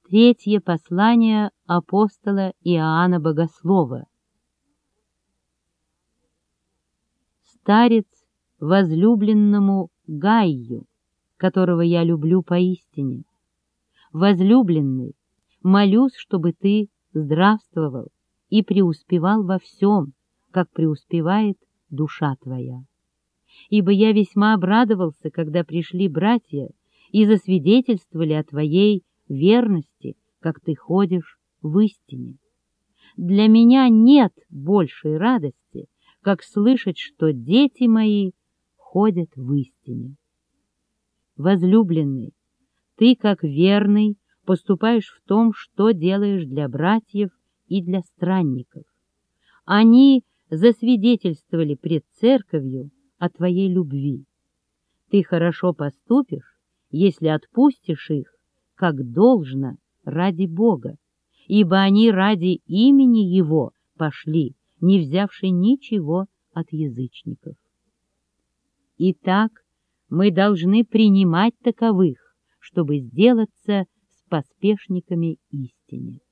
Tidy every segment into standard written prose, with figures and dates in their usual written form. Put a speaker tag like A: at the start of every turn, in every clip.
A: Третье послание апостола Иоанна Богослова. Старец возлюбленному Гайю, которого я люблю поистине. Возлюбленный, молюсь, чтобы ты здравствовал и преуспевал во всем, как преуспевает душа твоя. Ибо я весьма обрадовался, когда пришли братья и засвидетельствовали о твоей верности, как ты ходишь в истине. Для меня нет большей радости, как слышать, что дети мои ходят в истине. Возлюбленный, ты, как верный, поступаешь в том, что делаешь для братьев и для странников. Они засвидетельствовали пред церковью о твоей любви. Ты хорошо поступишь, если отпустишь их, как должно, ради Бога, ибо они ради имени Его пошли, не взявши ничего от язычников. Итак, мы должны принимать таковых, чтобы сделаться с поспешниками истине.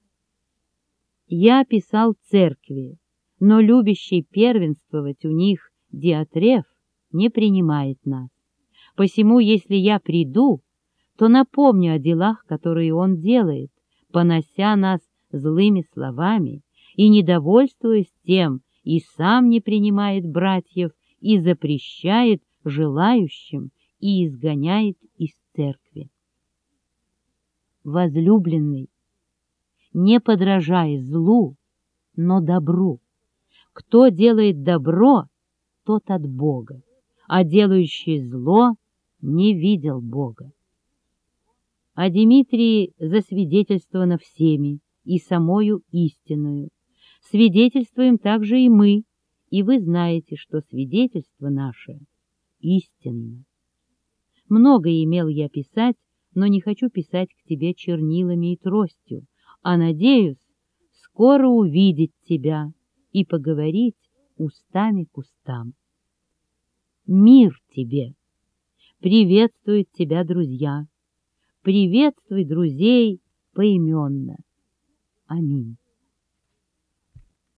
A: Я писал церкви, но любящий первенствовать у них Диотреф не принимает нас. Посему, если я приду, то напомню о делах, которые он делает, понося нас злыми словами и недовольствуясь тем, и сам не принимает братьев, и запрещает желающим, и изгоняет из церкви. Возлюбленный, не подражай злу, но добру. Кто делает добро, тот от Бога, а делающий зло не видел Бога. О Димитрии засвидетельствовано всеми и самою истинную. Свидетельствуем также и мы, и вы знаете, что свидетельство наше истинно. Многое имел я писать, но не хочу писать к тебе чернилами и тростью, а надеюсь скоро увидеть тебя и поговорить устами к устам. Мир тебе! Приветствуют тебя друзья. Приветствуй друзей поименно. Аминь.